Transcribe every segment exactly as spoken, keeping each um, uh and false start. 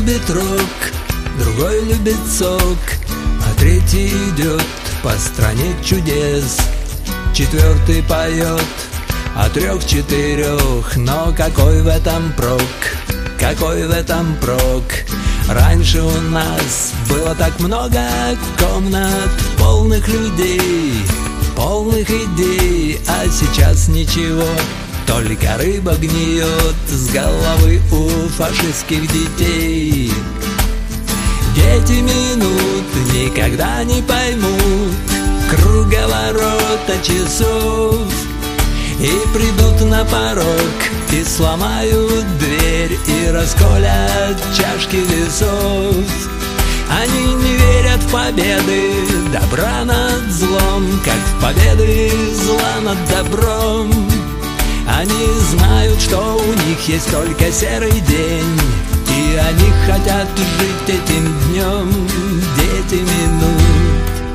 любит рок, другой любит сок, а третий идет по стране чудес. Четвертый поет о трех-четырех, но какой в этом прок, какой в этом прок? Раньше у нас было так много комнат, полных людей, полных идей, а сейчас ничего, только рыба гниет с головы у фашистских детей. Дети минут никогда не поймут круговорота часов, и придут на порог, и сломают дверь, и расколят чашки весов. Они не верят в победы добра над злом, как в победы зла над добром. Они знают, что у них есть только серый день, и они хотят жить этим днем, дети минут.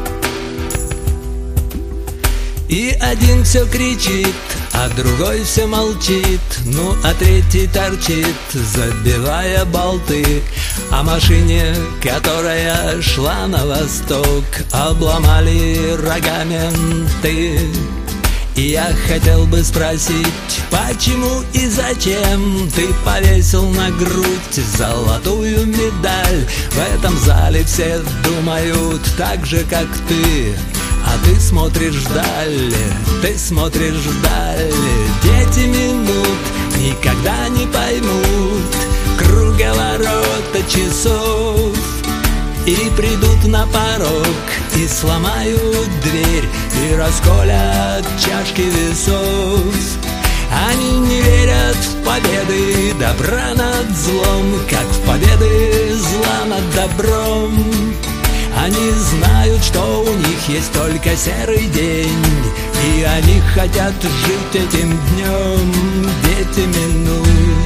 И один все кричит, а другой все молчит, ну а третий торчит, забивая болты. О машине, которая шла на восток, обломали рогами менты. И я хотел бы спросить, почему и зачем ты повесил на грудь золотую медаль? В этом зале все думают так же, как ты, а ты смотришь вдаль, ты смотришь вдаль. Дети минут никогда не поймут круговорота часов, и придут на порог, и сломают дверь, и расколят чашки весов. Они не верят в победы добра над злом, как в победы зла над добром. Они знают, что у них есть только серый день, и они хотят жить этим днем, дети минут.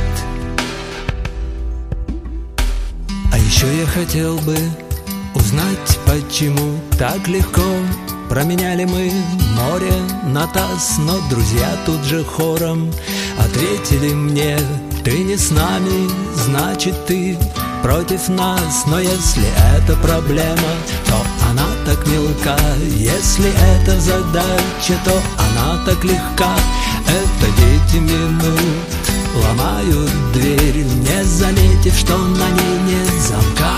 А еще я хотел бы узнать, почему так легко променяли мы море на таз, но друзья тут же хором ответили мне: ты не с нами, значит ты против нас. Но если это проблема, то она так мелка, если это задача, то она так легка. Это дети минут ломают дверь, не заметив, что на ней нет замка.